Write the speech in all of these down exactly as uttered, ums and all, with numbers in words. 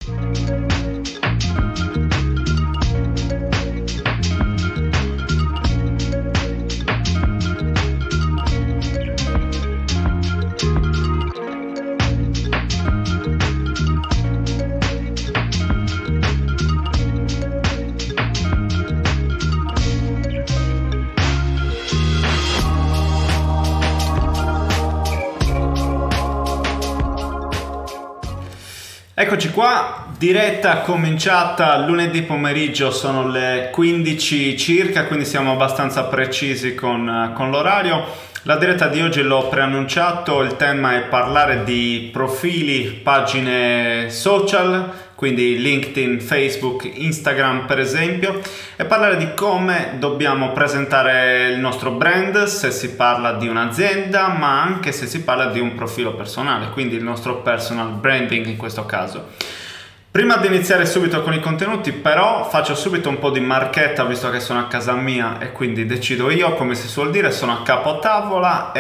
Eccoci qua, diretta cominciata lunedì pomeriggio, sono le quindici circa, quindi siamo abbastanza precisi con, con l'orario. La diretta di oggi l'ho preannunciato, il tema è parlare di profili, pagine social, quindi LinkedIn, Facebook, Instagram per esempio, e parlare di come dobbiamo presentare il nostro brand se si parla di un'azienda, ma anche se si parla di un profilo personale, quindi il nostro personal branding in questo caso. Prima di iniziare subito con i contenuti, però, faccio subito un po' di marchetta, visto che sono a casa mia e quindi decido io, come si suol dire, sono a capo tavola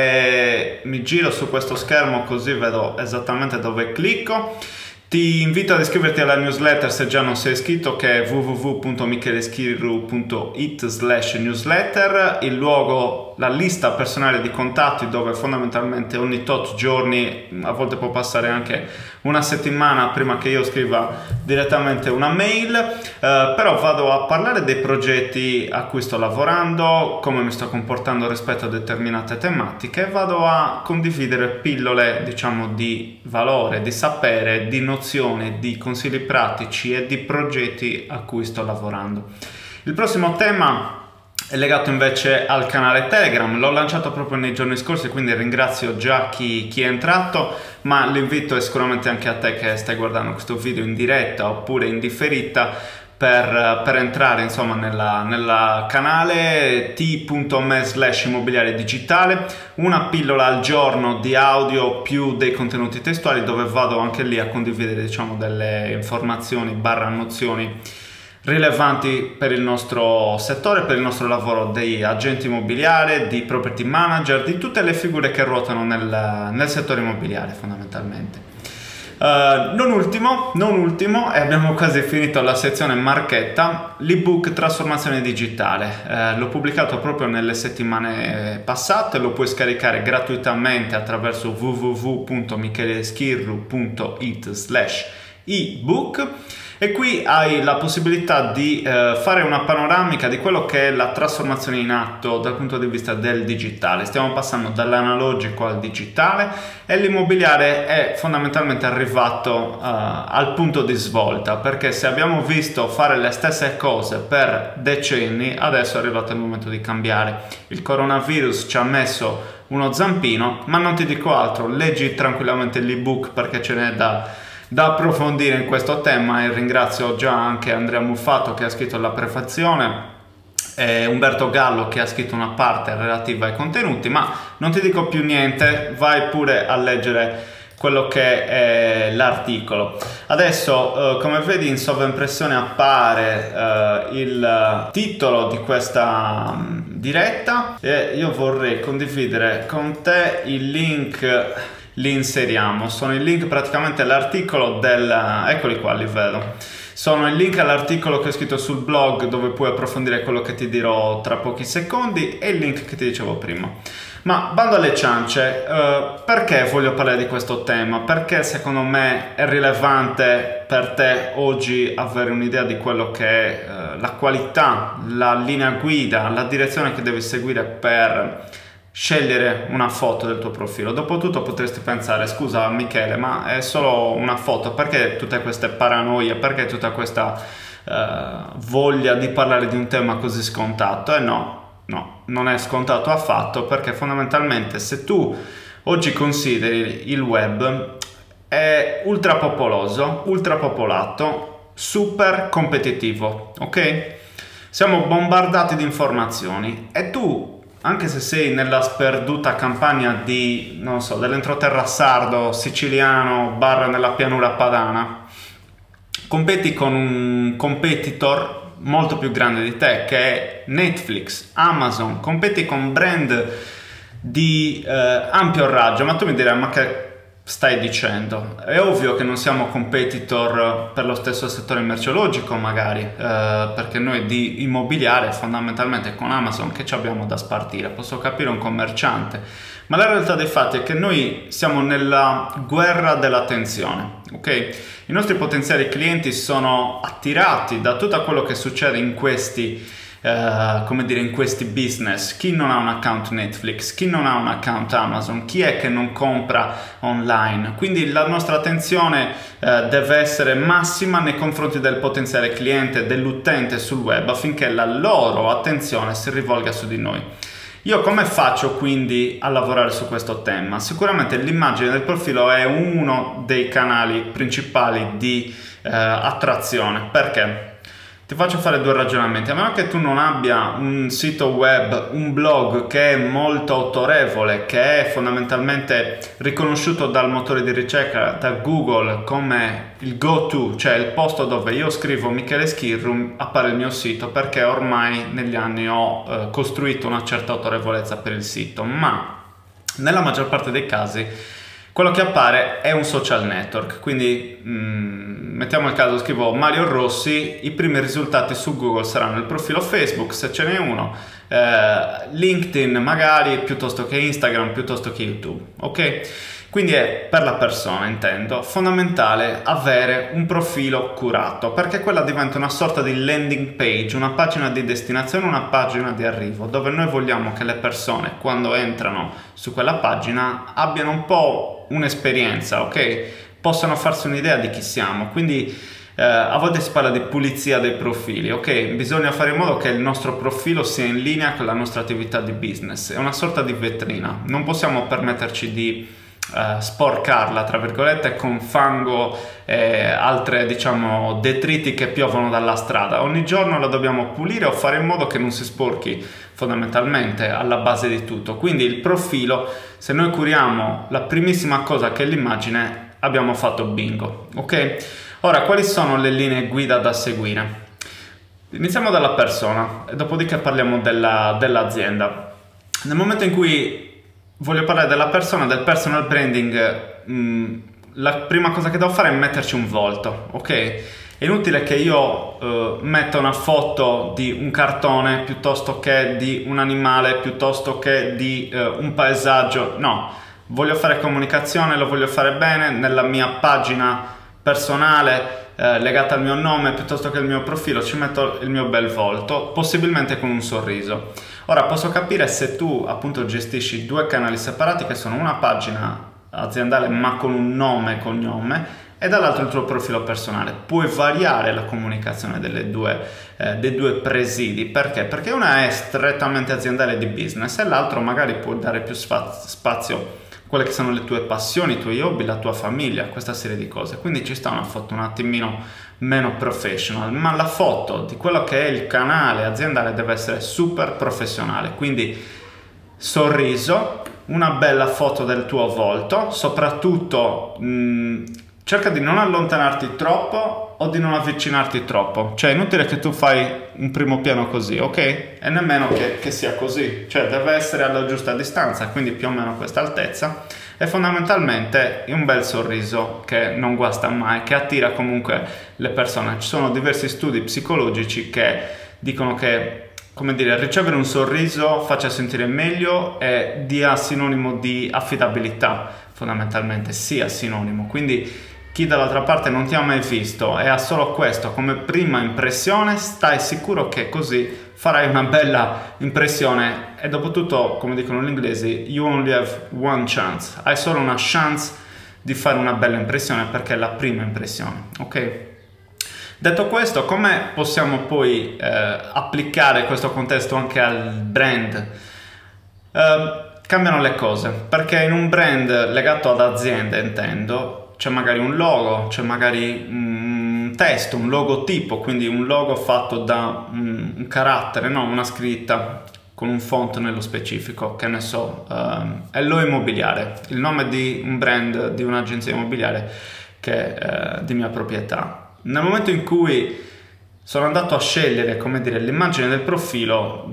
e mi giro su questo schermo così vedo esattamente dove clicco. Ti invito ad iscriverti alla newsletter se già non sei iscritto, che è w w w punto micheleschirru punto it slash newsletter, il luogo, la lista personale di contatti dove fondamentalmente ogni tot giorni, a volte può passare anche una settimana prima che io scriva direttamente una mail, eh, però vado a parlare dei progetti a cui sto lavorando, come mi sto comportando rispetto a determinate tematiche, vado a condividere pillole, diciamo, di valore, di sapere, di nozione, di consigli pratici e di progetti a cui sto lavorando. Il prossimo tema è legato invece al canale Telegram, l'ho lanciato proprio nei giorni scorsi, quindi ringrazio già chi, chi è entrato, ma l'invito è sicuramente anche a te che stai guardando questo video in diretta oppure in differita per, per entrare insomma nella, nella canale t.me slash immobiliare digitale, una pillola al giorno di audio più dei contenuti testuali dove vado anche lì a condividere diciamo delle informazioni barra nozioni rilevanti per il nostro settore, per il nostro lavoro di agenti immobiliari, di property manager, di tutte le figure che ruotano nel, nel settore immobiliare fondamentalmente. Uh, non ultimo, non ultimo, e abbiamo quasi finito la sezione marchetta, l'ebook Trasformazione Digitale. Uh, l'ho pubblicato proprio nelle settimane passate, lo puoi scaricare gratuitamente attraverso w w w punto micheleschirru punto it slash ebook. E qui hai la possibilità di eh, fare una panoramica di quello che è la trasformazione in atto dal punto di vista del digitale. Stiamo passando dall'analogico al digitale e l'immobiliare è fondamentalmente arrivato uh, al punto di svolta, perché se abbiamo visto fare le stesse cose per decenni, adesso è arrivato il momento di cambiare. Il coronavirus ci ha messo uno zampino, ma non ti dico altro, leggi tranquillamente l'ebook perché ce n'è da... da approfondire in questo tema, e ringrazio già anche Andrea Muffato che ha scritto la prefazione e Umberto Gallo che ha scritto una parte relativa ai contenuti, ma non ti dico più niente, vai pure a leggere quello che è l'articolo. Adesso eh, come vedi in sovraimpressione appare eh, il titolo di questa um, diretta e io vorrei condividere con te il link. Li inseriamo, sono il link praticamente all'articolo del, eccoli qua, li vedo, sono il link all'articolo che ho scritto sul blog dove puoi approfondire quello che ti dirò tra pochi secondi e il link che ti dicevo prima. Ma bando alle ciance, eh, perché voglio parlare di questo tema? Perché secondo me è rilevante per te oggi avere un'idea di quello che è eh, la qualità, la linea guida, la direzione che devi seguire per scegliere una foto del tuo profilo. Dopotutto potresti pensare: scusa Michele, ma è solo una foto, perché tutte queste paranoie, perché tutta questa uh, voglia di parlare di un tema così scontato? E no, no, non è scontato affatto, perché fondamentalmente se tu oggi consideri il web è ultra popoloso, ultra popolato, super competitivo, ok? Siamo bombardati di informazioni e tu, anche se sei nella sperduta campagna di, non so, dell'entroterra sardo, siciliano, barra nella pianura padana, competi con un competitor molto più grande di te che è Netflix, Amazon, competi con brand di eh, ampio raggio, ma tu mi dirai: ma che stai dicendo. È ovvio che non siamo competitor per lo stesso settore merceologico magari, eh, perché noi di immobiliare fondamentalmente con Amazon che ci abbiamo da spartire, posso capire un commerciante, ma la realtà dei fatti è che noi siamo nella guerra dell'attenzione, ok? I nostri potenziali clienti sono attirati da tutto quello che succede in questi Uh, come dire in questi business. Chi non ha un account Netflix, chi non ha un account Amazon, chi è che non compra online? Quindi la nostra attenzione uh, deve essere massima nei confronti del potenziale cliente, dell'utente sul web, affinché la loro attenzione si rivolga su di noi. Io come faccio quindi a lavorare su questo tema? Sicuramente l'immagine del profilo è uno dei canali principali di uh, attrazione. Perché? Ti faccio fare due ragionamenti. A meno che tu non abbia un sito web, un blog che è molto autorevole, che è fondamentalmente riconosciuto dal motore di ricerca, da Google, come il go-to, cioè il posto dove io scrivo Michele Schirru, appare il mio sito, perché ormai negli anni ho eh, costruito una certa autorevolezza per il sito, ma nella maggior parte dei casi quello che appare è un social network. Quindi mh, mettiamo il caso, scrivo Mario Rossi, i primi risultati su Google saranno il profilo Facebook se ce n'è uno, eh, LinkedIn magari, piuttosto che Instagram, piuttosto che YouTube, ok? Quindi è per la persona, intendo, fondamentale avere un profilo curato, perché quella diventa una sorta di landing page, una pagina di destinazione, una pagina di arrivo, dove noi vogliamo che le persone, quando entrano su quella pagina, abbiano un po' un'esperienza, ok? Possano farsi un'idea di chi siamo. Quindi eh, a volte si parla di pulizia dei profili, ok? Bisogna fare in modo che il nostro profilo sia in linea con la nostra attività di business, è una sorta di vetrina, non possiamo permetterci di Uh, sporcarla tra virgolette con fango e altre diciamo detriti che piovono dalla strada. Ogni giorno la dobbiamo pulire o fare in modo che non si sporchi, fondamentalmente alla base di tutto. Quindi il profilo, se noi curiamo la primissima cosa che è l'immagine, abbiamo fatto bingo, ok? Ora, quali sono le linee guida da seguire? Iniziamo dalla persona e dopodiché parliamo della, dell'azienda. Nel momento in cui voglio parlare della persona, del personal branding, mh, la prima cosa che devo fare è metterci un volto, ok? È inutile che io uh, metta una foto di un cartone piuttosto che di un animale, piuttosto che di uh, un paesaggio. No, voglio fare comunicazione, lo voglio fare bene nella mia pagina personale eh, legata al mio nome, piuttosto che al mio profilo, ci metto il mio bel volto, possibilmente con un sorriso. Ora posso capire se tu appunto gestisci due canali separati che sono una pagina aziendale ma con un nome e cognome e dall'altro il tuo profilo personale. Puoi variare la comunicazione delle due, eh, dei due presidi. Perché? Perché una è strettamente aziendale di business e l'altro magari può dare più spazio, spazio quelle che sono le tue passioni, i tuoi hobby, la tua famiglia, questa serie di cose. Quindi ci sta una foto un attimino meno professional, ma la foto di quello che è il canale aziendale deve essere super professionale. Quindi sorriso, una bella foto del tuo volto, soprattutto mh, cerca di non allontanarti troppo o di non avvicinarti troppo. Cioè è inutile che tu fai un primo piano così, ok? E nemmeno che, che sia così. Cioè deve essere alla giusta distanza, quindi più o meno questa altezza. E fondamentalmente un bel sorriso che non guasta mai, che attira comunque le persone. Ci sono diversi studi psicologici che dicono che, come dire, ricevere un sorriso faccia sentire meglio e dia sinonimo di affidabilità, fondamentalmente sia sinonimo. Quindi chi dall'altra parte non ti ha mai visto e ha solo questo come prima impressione, stai sicuro che così farai una bella impressione. E dopo tutto, come dicono gli inglesi, you only have one chance, hai solo una chance di fare una bella impressione perché è la prima impressione, ok? Detto questo, come possiamo poi eh, applicare questo contesto anche al brand? Eh, cambiano le cose, perché in un brand legato ad aziende, intendo, c'è magari un logo, c'è magari un testo, un logotipo, quindi un logo fatto da un, un carattere, no? Una scritta con un font nello specifico, che ne so, uh, Hello Immobiliare, il nome di un brand, di un'agenzia immobiliare che è uh, di mia proprietà. Nel momento in cui sono andato a scegliere, come dire, l'immagine del profilo, mh,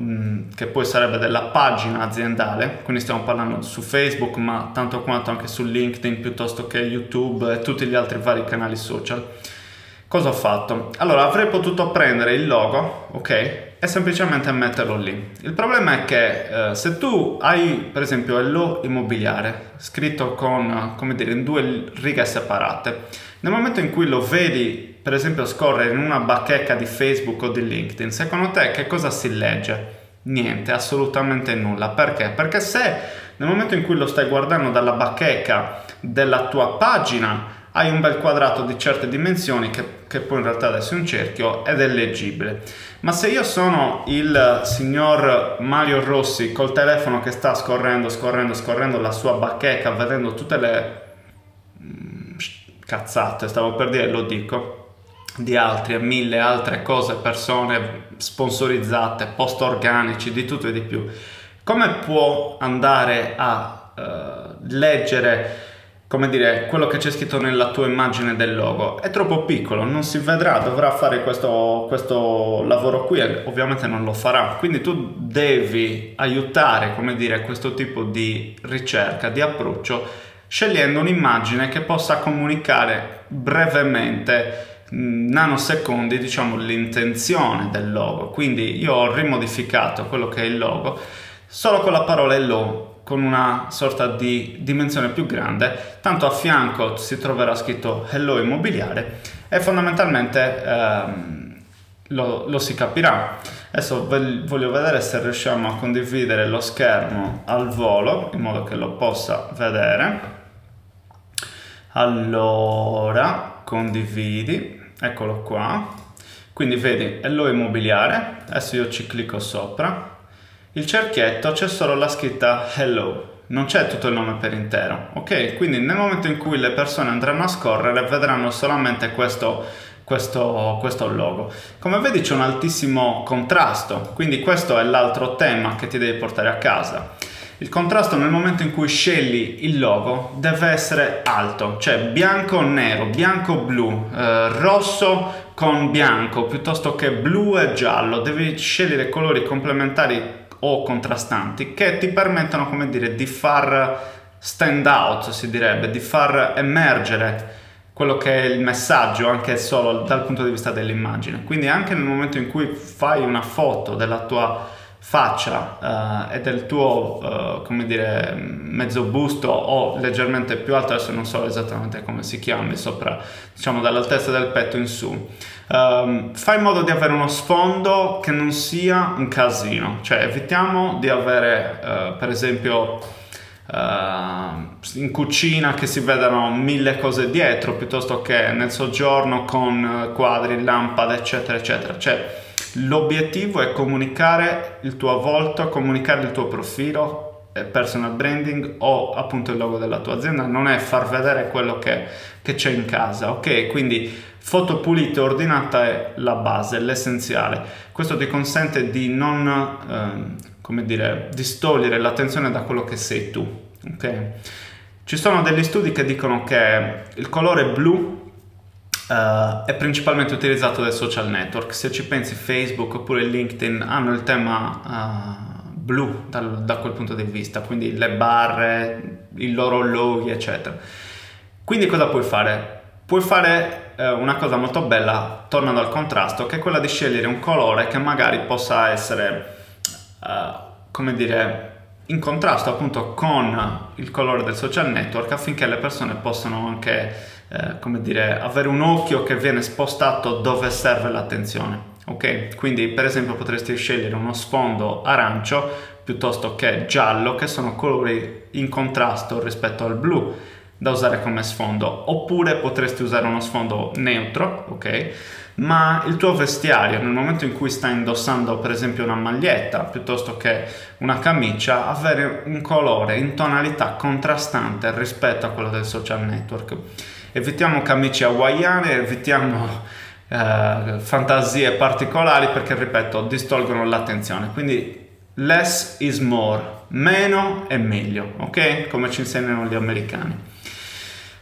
ehm, che poi sarebbe della pagina aziendale, quindi stiamo parlando su Facebook, ma tanto quanto anche su LinkedIn, piuttosto che YouTube e tutti gli altri vari canali social. Cosa ho fatto? Allora, avrei potuto prendere il logo, ok, e semplicemente metterlo lì. Il problema è che eh, se tu hai, per esempio, Hello Immobiliare, scritto con, come dire, in due righe separate, nel momento in cui lo vedi, per esempio, scorrere in una bacheca di Facebook o di LinkedIn, secondo te che cosa si legge? Niente, assolutamente nulla. Perché? Perché se nel momento in cui lo stai guardando dalla bacheca della tua pagina hai un bel quadrato di certe dimensioni che, che poi in realtà adesso è un cerchio ed è leggibile. Ma se io sono il signor Mario Rossi col telefono che sta scorrendo, scorrendo, scorrendo la sua bacheca, vedendo tutte le mm, cazzate, stavo per dire, lo dico, di altri e mille altre cose, persone sponsorizzate, post organici, di tutto e di più, come può andare a uh, leggere, come dire, quello che c'è scritto nella tua immagine del logo? È troppo piccolo, non si vedrà, dovrà fare questo, questo lavoro qui e ovviamente non lo farà. Quindi tu devi aiutare, come dire, questo tipo di ricerca, di approccio, scegliendo un'immagine che possa comunicare brevemente, nanosecondi, diciamo, l'intenzione del logo. Quindi io ho rimodificato quello che è il logo solo con la parola hello, con una sorta di dimensione più grande, tanto a fianco si troverà scritto Hello Immobiliare e fondamentalmente ehm, lo, lo si capirà. Adesso voglio vedere se riusciamo a condividere lo schermo al volo in modo che lo possa vedere. Allora, condividi, eccolo qua. Quindi vedi Hello Immobiliare, adesso io ci clicco sopra. Il cerchietto, c'è solo la scritta Hello, non c'è tutto il nome per intero, ok? Quindi nel momento in cui le persone andranno a scorrere vedranno solamente questo, questo, questo logo. Come vedi c'è un altissimo contrasto, quindi questo è l'altro tema che ti devi portare a casa. Il contrasto nel momento in cui scegli il logo deve essere alto, cioè bianco-nero, bianco-blu, eh, rosso con bianco, piuttosto che blu e giallo. Devi scegliere colori complementari o contrastanti che ti permettono, come dire, di far stand out, si direbbe, di far emergere quello che è il messaggio anche solo dal punto di vista dell'immagine. Quindi anche nel momento in cui fai una foto della tua faccia uh, e del tuo uh, come dire mezzo busto o leggermente più alto, adesso non so esattamente come si chiami, sopra, diciamo dall'altezza del petto in su, um, fai in modo di avere uno sfondo che non sia un casino, cioè evitiamo di avere uh, per esempio Uh, in cucina che si vedano mille cose dietro, piuttosto che nel soggiorno con quadri, lampade, eccetera eccetera. Cioè l'obiettivo è comunicare il tuo volto, comunicare il tuo profilo, personal branding o appunto il logo della tua azienda, non è far vedere quello che, che c'è in casa, ok? Quindi foto pulita e ordinata è la base, l'essenziale. Questo ti consente di non eh, come dire, distogliere l'attenzione da quello che sei tu, ok? Ci sono degli studi che dicono che il colore blu Uh, è principalmente utilizzato dai social network. Se ci pensi, Facebook oppure LinkedIn hanno il tema uh, blu dal, da quel punto di vista, quindi le barre, i loro loghi, eccetera. Quindi cosa puoi fare? Puoi fare uh, una cosa molto bella, tornando al contrasto, che è quella di scegliere un colore che magari possa essere uh, come dire in contrasto appunto con il colore del social network, affinché le persone possano anche Eh, come dire, avere un occhio che viene spostato dove serve l'attenzione, ok? Quindi per esempio potresti scegliere uno sfondo arancio piuttosto che giallo, che sono colori in contrasto rispetto al blu da usare come sfondo, oppure potresti usare uno sfondo neutro, ok? Ma il tuo vestiario, nel momento in cui stai indossando per esempio una maglietta piuttosto che una camicia, avere un colore in tonalità contrastante rispetto a quello del social network. Evitiamo camicie hawaiane, evitiamo eh, fantasie particolari, perché ripeto distolgono l'attenzione. Quindi less is more, meno è meglio, ok? Come ci insegnano gli americani.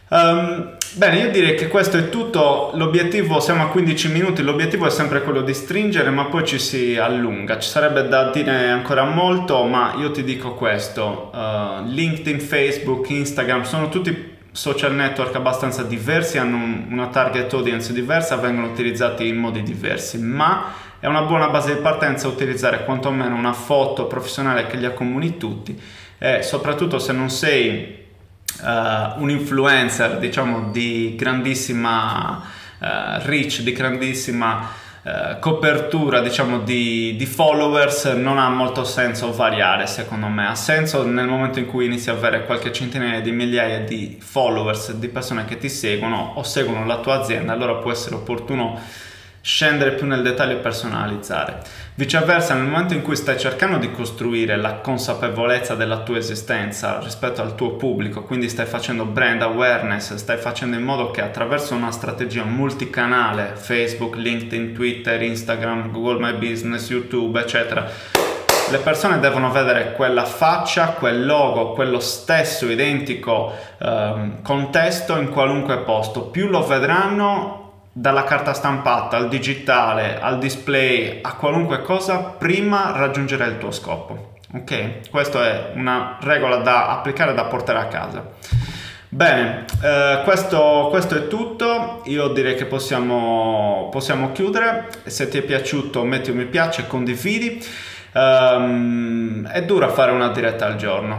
Um, bene, io direi che questo è tutto. L'obiettivo, siamo a quindici minuti, l'obiettivo è sempre quello di stringere, ma poi ci si allunga. Ci sarebbe da dire ancora molto, ma io ti dico questo: uh, LinkedIn, Facebook, Instagram sono tutti social network abbastanza diversi, hanno un, una target audience diversa, vengono utilizzati in modi diversi, ma è una buona base di partenza utilizzare quantomeno una foto professionale che li accomuni tutti, e soprattutto se non sei Uh, un influencer, diciamo, di grandissima uh, reach, di grandissima uh, copertura, diciamo, di, di followers, non ha molto senso variare. Secondo me ha senso nel momento in cui inizi a avere qualche centinaia di migliaia di followers, di persone che ti seguono o seguono la tua azienda, allora può essere opportuno scendere più nel dettaglio e personalizzare. Viceversa, nel momento in cui stai cercando di costruire la consapevolezza della tua esistenza rispetto al tuo pubblico, quindi stai facendo brand awareness, stai facendo in modo che attraverso una strategia multicanale, Facebook, LinkedIn, Twitter, Instagram, Google My Business, YouTube, eccetera, le persone devono vedere quella faccia, quel logo, quello stesso identico ehm, contesto in qualunque posto. Più lo vedranno, dalla carta stampata al digitale, al display, a qualunque cosa, prima raggiungerai il tuo scopo. Ok? Questa è una regola da applicare, da portare a casa. Bene, eh, questo, questo è tutto. Io direi che possiamo, possiamo chiudere. Se ti è piaciuto, metti un mi piace e condividi. Um, è dura fare una diretta al giorno.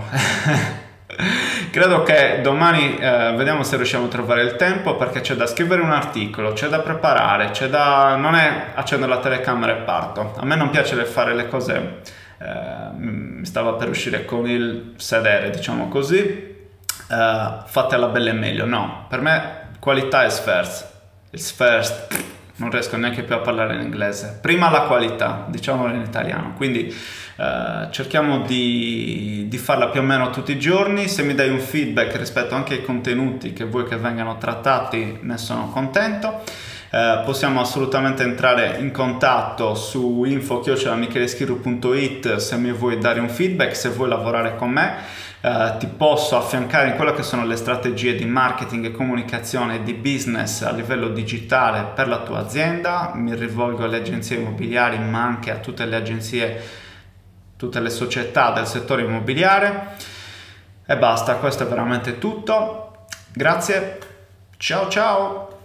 Credo che domani eh, vediamo se riusciamo a trovare il tempo, perché c'è da scrivere un articolo, c'è da preparare, c'è da... non è accendo la telecamera e parto. A me non piace fare le cose, eh, mi stava per uscire con il sedere, diciamo così, eh, fatte alla bella e meglio. No, per me qualità è first. It's first. Non riesco neanche più a parlare in inglese. Prima la qualità, diciamolo in italiano. Quindi eh, cerchiamo di, di farla più o meno tutti i giorni. Se mi dai un feedback rispetto anche ai contenuti che vuoi che vengano trattati, ne sono contento. Eh, possiamo assolutamente entrare in contatto su info chiocciola micheleschirru punto it se mi vuoi dare un feedback, se vuoi lavorare con me. Uh, ti posso affiancare in quello che sono le strategie di marketing e comunicazione e di business a livello digitale per la tua azienda. Mi rivolgo alle agenzie immobiliari, ma anche a tutte le agenzie, tutte le società del settore immobiliare. E basta, questo è veramente tutto. Grazie, ciao ciao!